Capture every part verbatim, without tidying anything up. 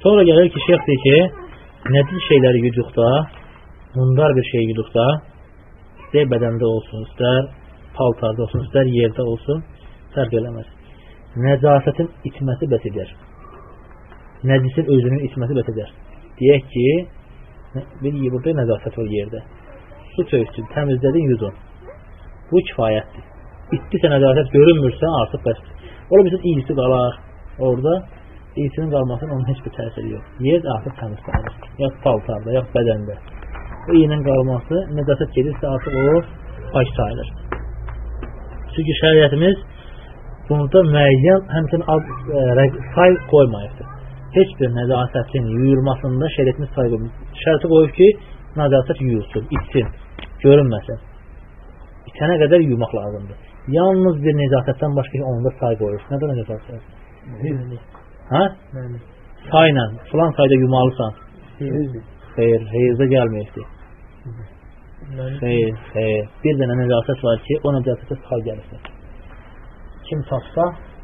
Sonra gəlir ki, şeyx deyir ki, nəcis şeyləri yuduqda, mundar bir şey yuduqda, istər bədəndə olsun, istər paltarda olsun, istər yerdə olsun, fərq eləməz. Nəcasətin içməsi bəs edər. Nəcisin özünün içməsi bəs edər. Deyək ki, bir burada nəcasət var yerdə. Su çöksün, təmizlədin, yudun. Bu kifayətdir. İtdisə nəcasət görünmürsə, artıq bəsdir. Ola bizim iyisi qalar orada, iyisinin qalmasının onun heç bir təsiri yox. Yer artıq təmiz qalır. Ya paltarda, ya bədəndə. O iyinin qalması, nəcasət gedirsə artıq o pak sayılır. Çünki şəriətimiz bunda müəyyən həmçinin say qoymayıbdır. Heç bir nəcasətin yuyulmasında şəriətimiz say qoymayıb. Şərti qoyub ki, nəcasət yuyulsun, içsin, görünməsin. İçənə qədər yuymaq lazımdır. Yalnız bir nəcasətdən başqa onda say qoyur. Nədən nəcasət? Hə? Sayla, filan sayda yumalısan. Xeyr, heyizdə gəlməyibdir. Xeyr, xeyr. Bir dənə nəcasət var ki, o nəcasətə say gəlirsin. Kim tapsa,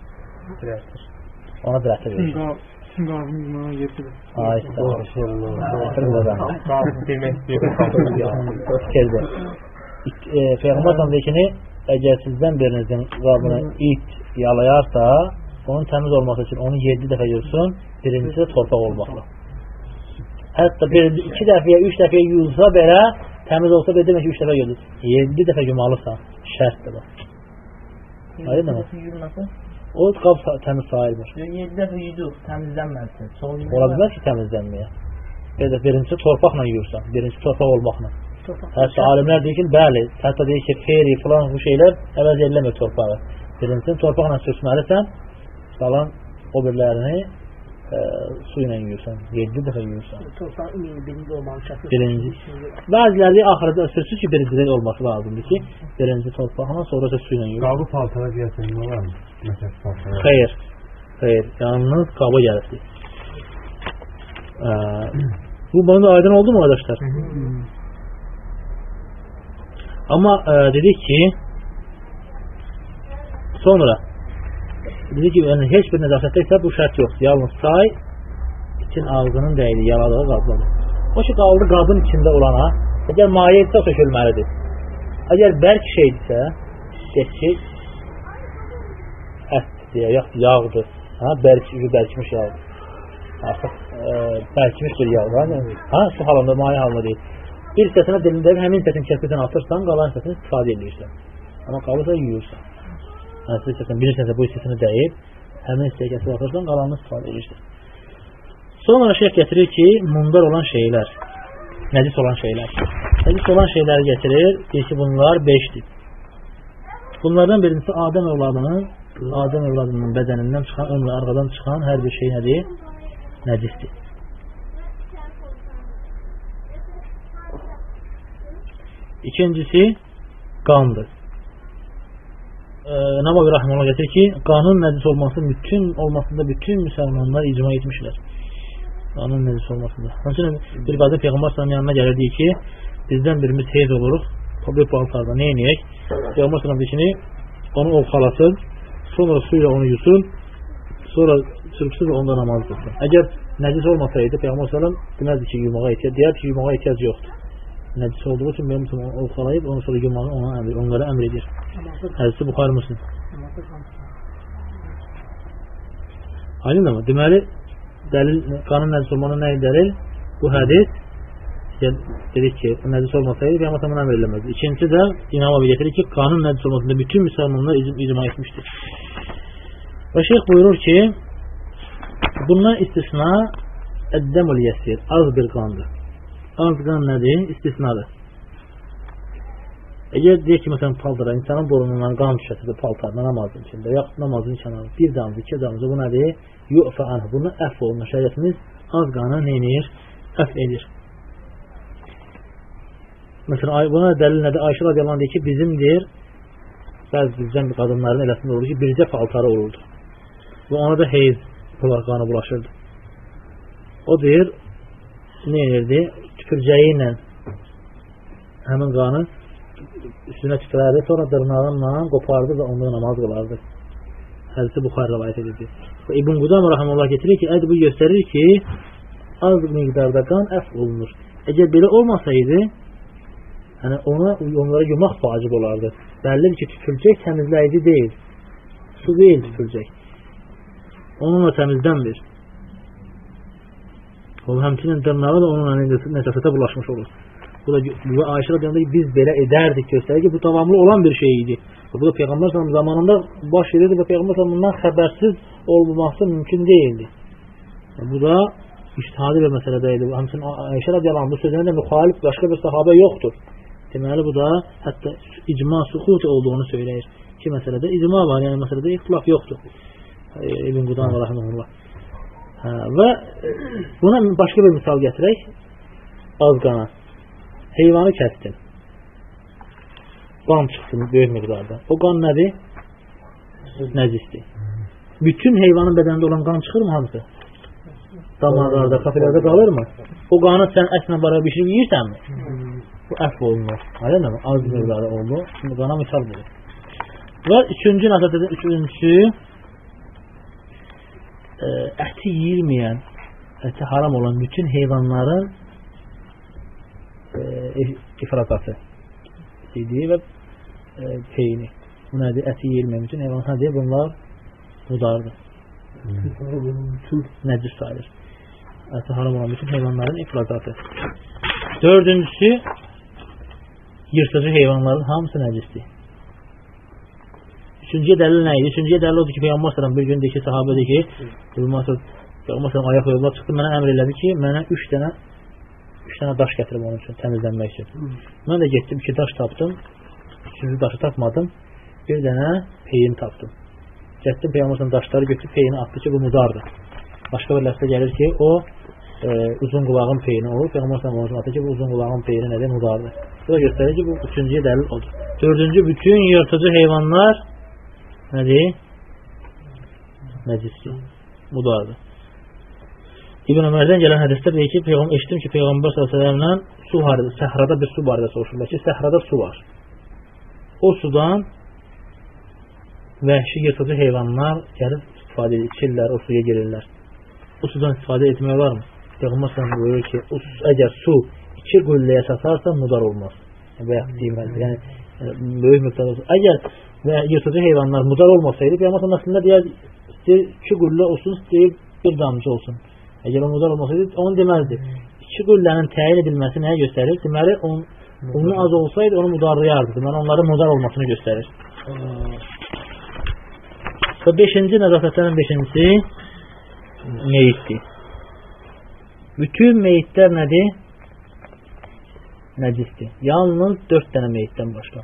ona dirətə verir. Sizin qazını yumana yetirir. Ay, istəyir. Peyğəmbər səhəndəkini, əgər sizdən birinizin qabını it yalayarsa, onun təmiz olması üçün onu yedi dəfə yursun, birincisi torpaq olmaqla. Hətta birinci iki dəfəyə, üç dəfəyə yuyulsa belə, təmiz olsa belə demək ki, üç dəfə yuyulur. Yedi dəfə yumalısan, şərtdir bu. Aydın mı? O qab təmiz sayılmır. yedi dəfə yuyudur, təmizlənməsin. Ola bilməz ki, təmizlənməyə. Birincisi torpaqla yuyursan, birincisi torpaq olmaqla. Hətta alimlər deyir ki, bəli, hətta deyir ki, feri filan bu şeylər əvəz eləmir torpağı. Birincisi torpaqla sürtməlisən, qalan o birlərini e, su ilə yuyursan, yedi dəfə yuyursan. Torpağın birinci olmalı şəkil. Birinci. Bəziləri axırda sürtsün ki, birincidə olması lazımdır ki, birinci torpaqla, sonra su ilə yuyursan. Qabı paltara gəlsin, nə var mı? Xeyr, xeyr, yalnız qaba gəlirsin. E, bu bana da aydın oldu mu arkadaşlar? Amma e, dedik ki, sonra dedik ki, yəni, heç bir nəzafətdə isə bu şərt yoxdur. Yalnız say için ağzının dəyili, yaladığı qabladır. O ki, qaldı qabın içində olana, əgər maye etsə, o sökülməlidir. Əgər bərk şeydirsə, deyək ki, ətdir, yaxud yağdır, ha, bərk, bərkmiş yağdır. Artıq e, bərkmiş bir yağdır, ha, su halında, maye halında deyil. Bir hissəsini dilində həmin hissəsini kəsdirsən atırsan, qalan hissəsini istifadə edirsən. Amma qalırsa yuyursan. Yəni, bir hissəsini, bir hissəsini, bu hissəsini dəyib, həmin hissəyə kəsib atırsan, qalanını istifadə edirsən. Sonra şeyh gətirir ki, mundar olan şeylər, nəcis olan şeylər. Nəcis olan şeyləri gətirir, deyir ki, bunlar beşdir. Bunlardan birincisi Adəm evladının, Adəm evladının bədənindən çıxan, ön və arqadan çıxan hər bir şey nədir? Nəcisdir. İkincisi qandır. E, Navavi Rahmanullah gətirir ki, qanın nəcis olması bütün olmasında bütün müsəlmanlar icma etmişlər. Qanın nəcis olmasında. Həmçinin bir qadın Peyğəmbər sallallahu yanına gəlir deyir ki, bizdən birimiz heyz oluruq, bir paltarda nə edək? Peyğəmbər sallallahu deyir ki, onu ovxalasın, sonra suyla onu yusun, sonra sürüksün və onda namaz qılsın. Əgər nəcis olmasaydı Peyğəmbər sallallahu deməzdi ki, yumağa ehtiyac, deyər ki, yumağa ehtiyac yoxdur. Nəcis olduğu için benim için onu ovxalayıb, onu sonra yumağı ona əmr, onlara əmr edir. Hədisi Buxari Müslim. Aydın mı? Deməli, dəlil, qanun nəcis olmanın nəyi dəlil? Bu hədis dedik ki, nəcis olmasaydı Peyğəmbər sallallahu əmr eləməzdi. İkincisi də İmam Əbi gətirir ki, qanun nəcis olmasında bütün müsəlmanlar icma etmişdir. Və şeyh buyurur ki, bundan istisna əddəmül yəsir, az bir qandır. Az qan nədir? İstisnadır. Əgər deyək ki, məsələn, paltara, insanın borunundan qan düşəsidir paltarına, namazın içində, yaxud namazın kənarı, bir damcı, iki damcı, bu nədir? Yu'fə anhu, bunu əff olunur. Şəriətimiz az qanı neynir? Əff edir. Məsələn, buna dəlil nədir? Ayşə radiyallahu anh deyir ki, bizimdir, bəzi bizdən qadınların eləsində olur ki, bircə paltarı olurdu. Və ona da heyz qanı bulaşırdı. O deyir, nə edirdi? Tüpürcəyi ilə həmin qanı üstünə tüpürərdi, sonra dırnağınla qopardı və ondan namaz qılardı. Hədisi Buxari rivayət edirdi. Və İbn Qudam rahimehullah getirir ki, bu göstərir ki, az miqdarda qan əfv olunur. Əgər belə olmasaydı, yəni ona onlara yumaq vacib olardı. Bəllidir ki, tüpürcək təmizləyici deyil. Su deyil tüpürcək. Onunla təmizlənmir. O həmçinin dırnağı da onunla nəcasətə bulaşmış olur. Bu da bu Ayşə radiyallahu anh biz belə edərdik göstərir ki, bu davamlı olan bir şey idi. Bu da Peyğəmbər sallallahu zamanında baş verirdi və Peyğəmbər sallallahu bundan xəbərsiz olmaması mümkün deyildi. Bu da ictihadi bir məsələdə idi. Həmçinin Ayşə radiyallahu anh bu sözünə də müxalif başqa bir sahabə yoxdur. Deməli bu da hətta icma suhut olduğunu söyləyir. Ki məsələdə icma var, yəni məsələdə ixtilaf yoxdur. İbn Qudam və rahimehullah. Hə, və buna başqa bir misal gətirək. Az qana. Heyvanı kəsdin. Qan çıxsın böyük miqdarda. O qan nədir? Nəcisdir. Bütün heyvanın bədənində olan qan çıxırmı hamısı? Damarlarda, kafelərdə qalırmı? O qanı sən əslə bara bişirib yiyirsənmi? Bu əfv olunur. Aydın mı? Az miqdarda olunur. Şimdi qana misal verir. Və üçüncü nəzərdə üçüncüsü əti yiyilməyən, əti haram olan bütün heyvanların ifrazatı idi və peyni. Bu nədir? Əti yiyilməyən bütün heyvanlar nədir? Bunlar mudardır. Nəcis sayılır. Əti haram olan bütün heyvanların ifrazatı. Dördüncüsü yırtıcı heyvanların hamısı nəcisdir. Üçüncüyə dəlil nə idi? Üçüncüyə dəlil odur ki, Peyğəmbər sallallahu bir gün deyir ki, sahabə deyir ki, Peyğəmbər sallallahu ayaq yoluna çıxdı, mənə əmr elədi ki, mənə üç dənə üç dənə daş gətirib onun üçün, təmizlənmək üçün. Mən də getdim, iki daş tapdım, üçüncü daşı tapmadım, bir dənə peyin tapdım. Getdim, Peyğəmbər sallallahu daşları götürüb peyini atdı ki, bu mudardır. Başqa bir ləfsə gəlir ki, o e, uzun qulağın peyini olur. Peyğəmbər sallallahu atdı ki, bu uzun qulağın peyini nədir? Mudardır. Bu da göstərir ki, bu üçüncüyə dəlil odur. Dördüncü, bütün yırtıcı heyvanlar nədir? Nəcisdir. Mudardır. İbn Ömərdən gələn hədisdə deyir ki, Peyğəmbər eşitdim ki, Peyğəmbər sallallahu su barədə, səhrada bir su barədə soruşurlar ki, səhrada su var. O sudan vəhşi yırtıcı heyvanlar gəlib istifadə edirlər, o suya girirlər. O sudan istifadə etmək olar mı? Peyğəmbər sallallahu buyurur ki, o, əgər su iki qülləyə satarsa mudar olmaz. Və yaxud deyilməz. Yəni böyük miqdarda olsun. Əgər və yırtıcı heyvanlar mudar olmasaydı, Peyğəmbər əslində deyər, istəyir iki qüllə olsun, istəyir bir damcı olsun. Əgər o mudar olmasaydı, onu deməzdi. İki qüllənin təyin edilməsi nəyə göstərir? Deməli, on, onun az olsaydı, onu mudarlayardı. Deməli, onların mudar olmasını göstərir. Və beşinci nəzafətlərin beşincisi meyitdir. Bütün meyitlər nədir? Nəcisdir. Yalnız dörd dənə meyitdən başqa.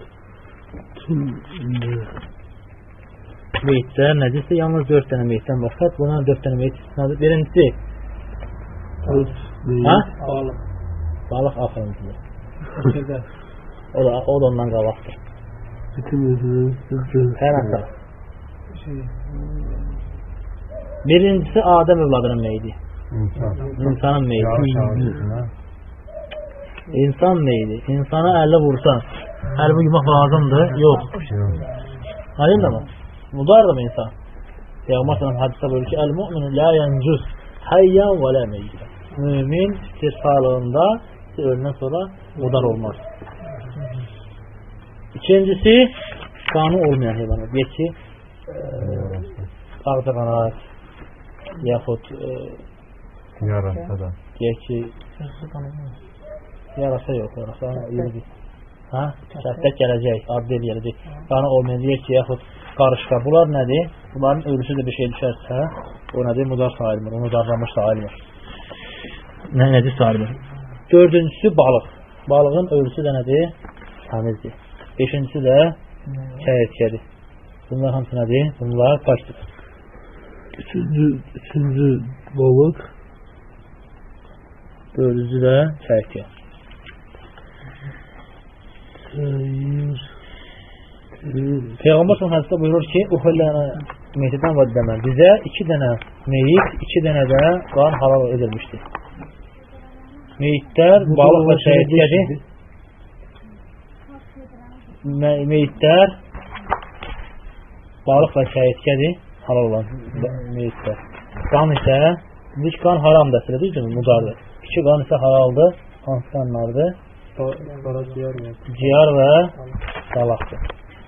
Meyitlər nəcisdir. Yalnız dörd dənə meyitdən başqa. Buna dörd dənə meyit istisnadır. Birincisi ha? Balıq. Balıq axırıncıdır. O da, o da ondan qabaqdır. Hər hansı. Birincisi Adəm övladının meyidi. İnsanın meyidi. İnsan meyidi. İnsana əllə vursan, əlimi yumaq lazımdır. Yox. Hayır da mı? Mudardır mı insan? Peyğəmbər sallallahu hadisdə buyurur ki, el-mu'minu la yencus hayyan və la meyyitən. Mümin istisqalığında ölümdən sonra mudar olmaz. İkincisi, qanı olmayan heyvanlar. Deyək ki, ağcaqanat, yaxud yarasa da. Deyək ki, yarasa yox, yarasa yürüdür. Ha? Şəhətlər gələcək, adlı gələcək. Qanı olmayan deyək ki, yaxud qarışqa. Bunlar nədir? Bunların ölüsü də bir şey düşərsə, o nədir? Mudar sayılmır, o mudarlamış sayılmır. Nə nədir sayılmır? Dördüncüsü balıq. Balığın ölüsü də nədir? Təmizdir. Beşincisi də çəyirtkədir. Bunlar hamısı nədir? Bunlar paçdır. Üçüncü, üçüncü balıq. Dördüncü də çəyirtkə. Peyğəmbər sallallahu hədisdə buyurur ki, uhullana meytidən və dəmən. Bizə iki dənə meyit, iki dənə də qan halal edilmişdir. Meyitlər balıq və çəyirtkədir. Meyitlər balıq və çəyirtkədir. Halal olan meyitlər. Qan isə İlk qan haram dəstədir, düzdür, mudardır. İki qan isə halaldır. Hansı qanlardır? Ciyar və dalaqdır.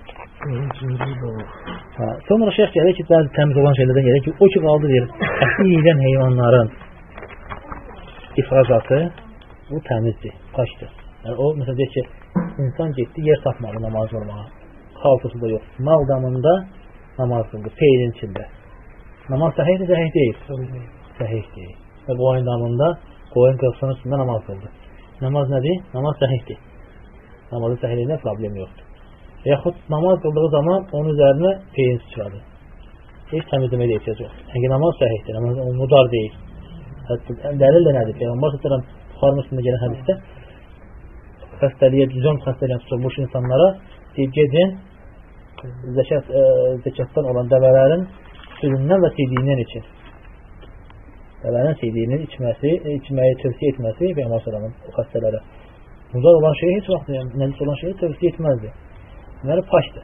Ha, sonra şeyh gəlir ki, bəzi təmiz olan şeylərdən gəlir ki, o ki qaldı deyir, əti yiyilən heyvanların ifrazatı bu təmizdir, paşdır. Yəni o, məsələn, deyir ki, insan getdi, yer tapmadı namaz qılmağa. Xaltısı da yox. Mal damında namaz qıldı, peylin içində. Namaz səhihdir, səhih deyil. Səhih deyil. Və qoyun damında, qoyun qılsının üstündə namaz qıldı. Namaz nədir? Namaz səhihdir. Namazı səhihliyində problem yoxdur. Yaxud namaz qıldığı zaman onun üzərinə peyin sıçradı. Heç təmizləməyə də ehtiyac yoxdur. Yəni namaz səhihdir, namaz mudar deyil. Hətta dəlil də nədir? Peyğəmbər sallallahu Buxarının üstündə gələn hədisdə xəstəliyə, cüzəm xəstəliyə tutulmuş insanlara deyib, gedin zəkat, e, zəkatdan olan dəvələrin südündən və sidiyindən için. Dəvələrin sidiyinin içməsi, içməyi tövsiyə etməsi Peyğəmbər sallallahu xəstələrə. Mudar olan şeyi heç vaxt, yəni, nəcis olan şeyi tövsiyə etməzdi. Bunları paşdır.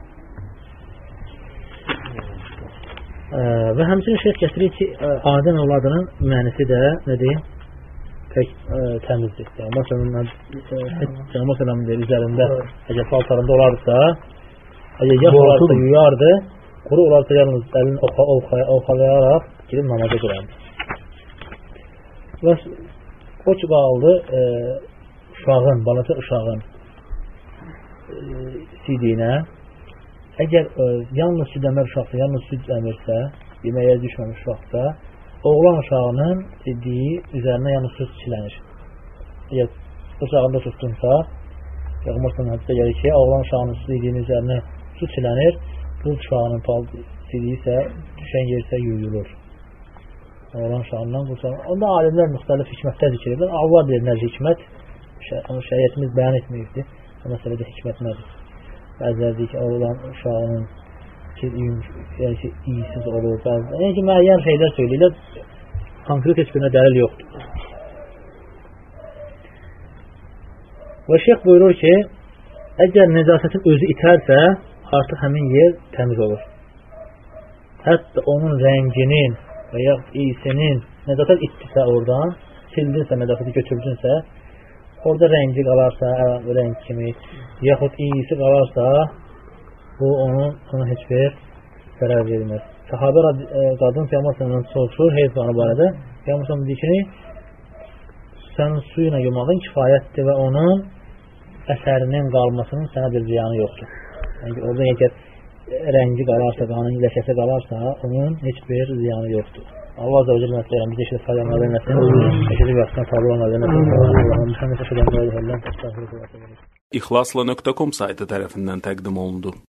Ee, və həmçinin şeyh gətirir ki, Adəm övladının mənisi də nədir? Pək e, təmizdir. Yəni, məsələn, deyir, üzərində əgər paltarında olarsa, əgər yaş olarsa yuyardı, quru olarsa yalnız əlini oxalayaraq girib namaza qurardı. Və o ki qaldı e, uşağın, balaca uşağın e, sidiyinə, əgər e, yalnız süd əmər uşaqsa, yalnız süd əmirsə, yeməyə düşməmiş uşaqsa, oğlan uşağının sidiyi üzərinə yalnız süd çilənir. Əgər uşağında sustunsa, Peyğəmbər hədisdə gəlir ki, oğlan uşağının sidiyinin üzərinə süd çilənir, qız uşağının sidiyi isə düşən yer isə yuyulur. Oğlan uşağından qız uşağından. Onda alimlər müxtəlif hikmətlər zikr edir. Allah bilir nədir hikmət. Şəriətimiz bəyan etməyibdir. O məsələdə hikmət nədir? Bəziləri deyir ki, oğlan uşağının yəni ki, iyisiz olur. Bəziləri, yəni ki, müəyyən şeylər söyləyirlər. Konkret heç birine dəlil yoxdur. Və şeyh buyurur ki, əgər necasətin özü itərsə, artıq həmin yer təmiz olur. Hətta onun rənginin və ya iyisinin necasət itdirsə oradan, sildinsə, necasəti götürdünsə, orada rəngi qalarsa, rəng kimi, yaxud iyisi qalarsa, bu onun ona heç bir zərər vermez. Sahabə qadın Peyğəmbərdən soruşur heyvanı barədə. Peyğəmbər deyir ki, sənin suyuna yumağın kifayətdir və onun əsərinin qalmasının sənə bir ziyanı yoxdur. Yəni orada əgər rəngi qalarsa, qanın ləkəsi qalarsa, onun heç bir ziyanı yoxdur. Allah azə və cələ məsələn, biz eşidib faydalanlar verməsin, eşidib yaxşıdan faydalanlar verməsin. İxlasla nöqtə com saytı tərəfindən təqdim olundu.